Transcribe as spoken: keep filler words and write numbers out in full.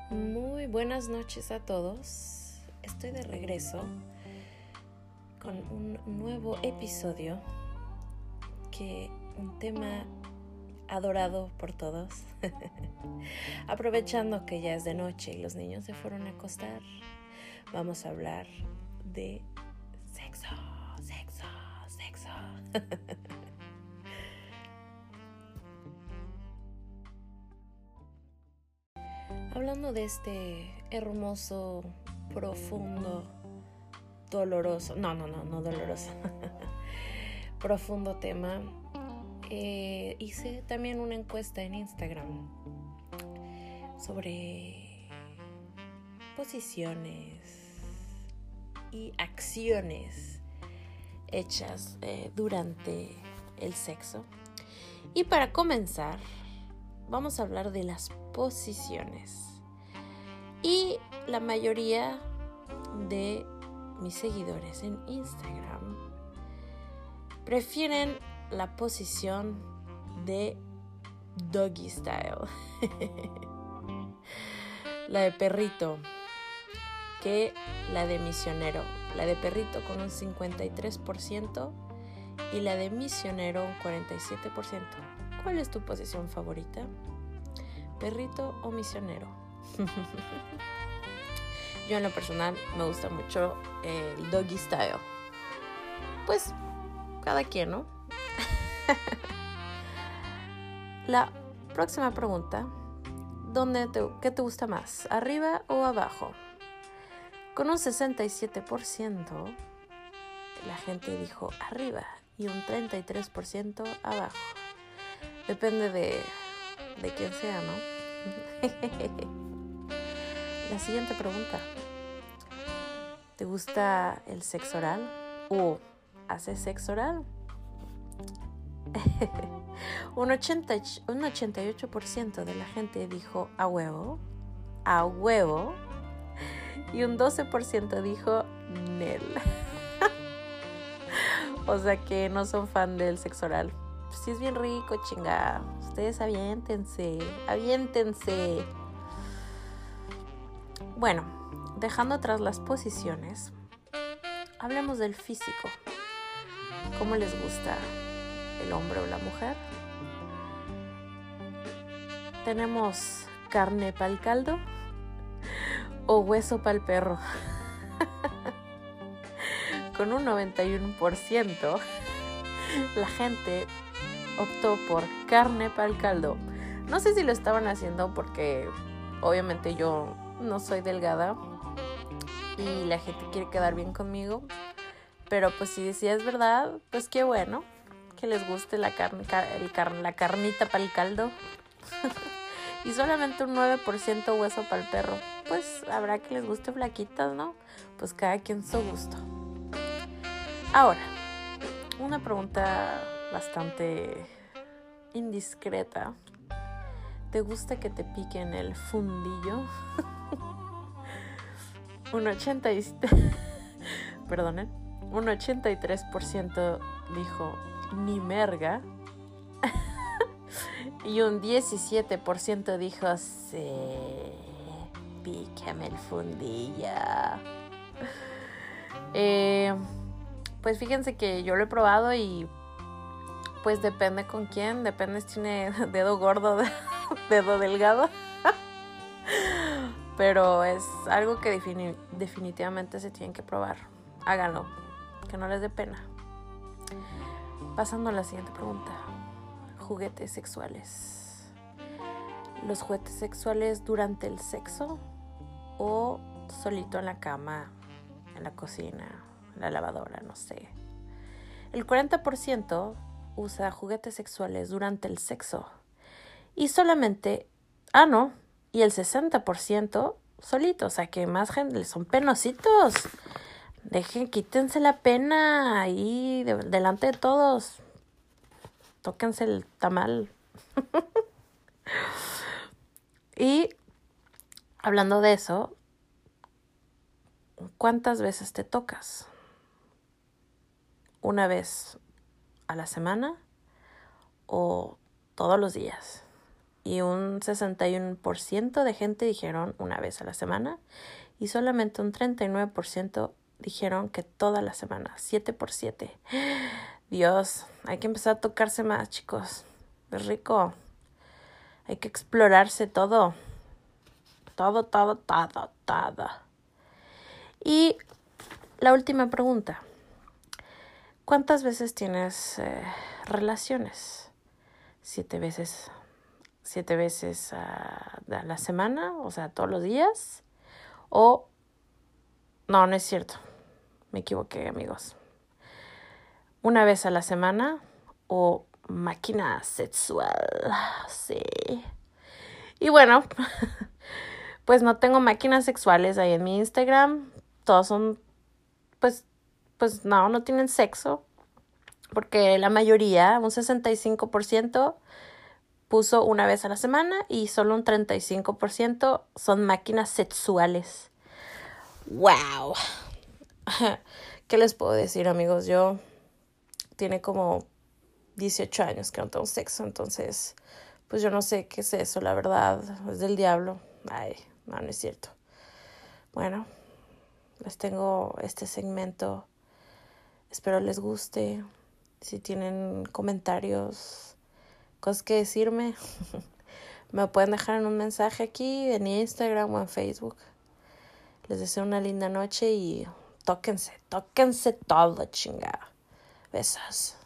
Muy buenas noches a todos. Estoy de regreso con un nuevo episodio, que un tema adorado por todos. Aprovechando que ya es de noche y los niños se fueron a acostar, vamos a hablar de sexo, sexo, sexo. Hablando de este hermoso, profundo, doloroso, no, no, no, no doloroso, profundo tema, eh, hice también una encuesta en Instagram sobre posiciones y acciones hechas eh, durante el sexo. Y para comenzar, vamos a hablar de las posiciones. Y la mayoría de mis seguidores en Instagram prefieren la posición de doggy style, la de perrito, que la de misionero. La de perrito con un cincuenta y tres por ciento y la de misionero un cuarenta y siete por ciento. ¿Cuál es tu posición favorita? ¿Perrito o misionero? Yo en lo personal me gusta mucho el doggy style. Pues cada quien, ¿no? La próxima pregunta: ¿dónde te, ¿qué te gusta más? ¿Arriba o abajo? Con un sesenta y siete por ciento la gente dijo arriba y un treinta y tres por ciento abajo. Depende de, de quién sea, ¿no? La siguiente pregunta: ¿te gusta el sexo oral o haces sexo oral? un, ochenta, un ochenta y ocho por ciento de la gente dijo a huevo, a huevo, y un doce por ciento dijo nel. O sea que no son fan del sexo oral. Pues sí es bien rico, chinga. Ustedes aviéntense, aviéntense. Bueno, dejando atrás las posiciones, hablemos del físico. ¿Cómo les gusta el hombre o la mujer? ¿Tenemos carne para el caldo o hueso para el perro? Con un noventa y uno por ciento la gente optó por carne para el caldo. No sé si lo estaban haciendo porque obviamente yo no soy delgada y la gente quiere quedar bien conmigo, pero pues si decía es verdad, pues qué bueno que les guste la carne, el car- la carnita para el caldo. Y solamente un nueve por ciento hueso para el perro. Pues habrá que les guste flaquitas, ¿no? Pues cada quien su gusto. Ahora, una pregunta bastante indiscreta. ¿Te gusta que te piquen el fundillo? un ochenta y Perdonen. Un ochenta y tres por ciento dijo ni merga. Y un diecisiete por ciento dijo sí, pícame el fundillo. Eh, pues fíjense que yo lo he probado y pues depende con quién, depende si tiene dedo gordo, dedo delgado. Pero es algo que defini- definitivamente se tienen que probar. Háganlo, que no les dé pena. Pasando a la siguiente pregunta: juguetes sexuales. ¿Los juguetes sexuales durante el sexo o solito en la cama, en la cocina, en la lavadora, no sé? El cuarenta por ciento usa juguetes sexuales durante el sexo y solamente, ah no, y el sesenta por ciento solito, o sea que más gente, son penositos. Dejen, quítense la pena ahí de, delante de todos. Tóquense el tamal. Y hablando de eso, ¿cuántas veces te tocas? ¿Una vez a la semana o todos los días? Y un sesenta y uno por ciento de gente dijeron una vez a la semana. Y solamente un treinta y nueve por ciento dijeron que toda la semana. siete por siete. Dios, hay que empezar a tocarse más, chicos. Es rico. Hay que explorarse todo. Todo, todo, todo, todo. Y la última pregunta. ¿Cuántas veces tienes eh, relaciones? ¿Siete veces? ¿Siete veces a, a la semana? O sea, todos los días. O... No, no es cierto. Me equivoqué, amigos. Una vez a la semana o máquina sexual. Sí. Y bueno, pues no tengo máquinas sexuales ahí en mi Instagram. Todos son, pues, pues no, no tienen sexo. Porque la mayoría, un sesenta y cinco por ciento, puso una vez a la semana y solo un treinta y cinco por ciento son máquinas sexuales. ¡Wow! ¿Qué les puedo decir, amigos? Yo tiene como dieciocho años que no tengo sexo, entonces pues yo no sé qué es eso, la verdad, es del diablo. Ay, no, no es cierto. Bueno, les tengo este segmento, espero les guste. Si tienen comentarios, cosas que decirme, me pueden dejar en un mensaje aquí en Instagram o en Facebook. Les deseo una linda noche y tóquense, tóquense todo, chingada. Besos.